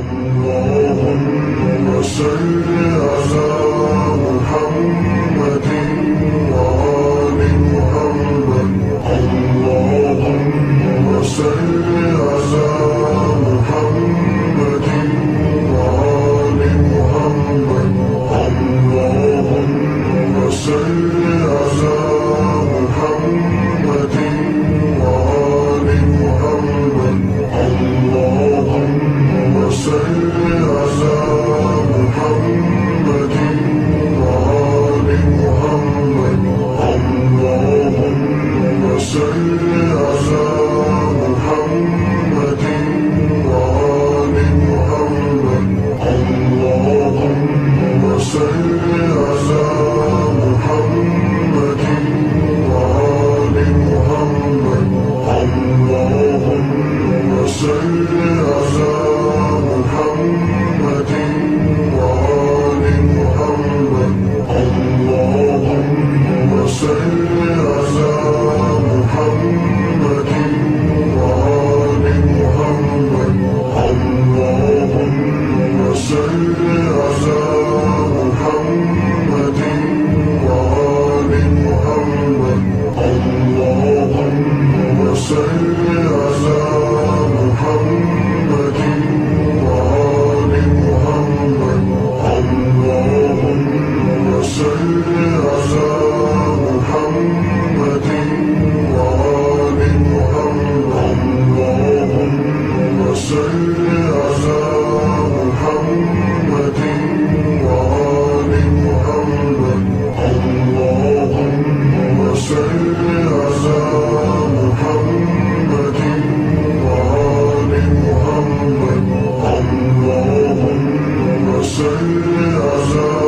اللهم صل على محمد وآل محمد. اللهم صل على محمد وآل محمد. اللهم صل على محمد وآل محمد. اللهم صل على محمد وآل محمد. اللهم صل على محمد وآل محمد. اللهم صل على محمد وآل محمد. اللهم صل على محمد وآل محمد. اللهم صل على محمد وآل محمد. اللهم صل على محمد وآل محمد. اللهم صل على محمد وآل محمد. اللهم صل على محمد وآل محمد. اللهم صل على محمد وآل محمد. اللهم صل على محمد وآل محمد. اللهم صل على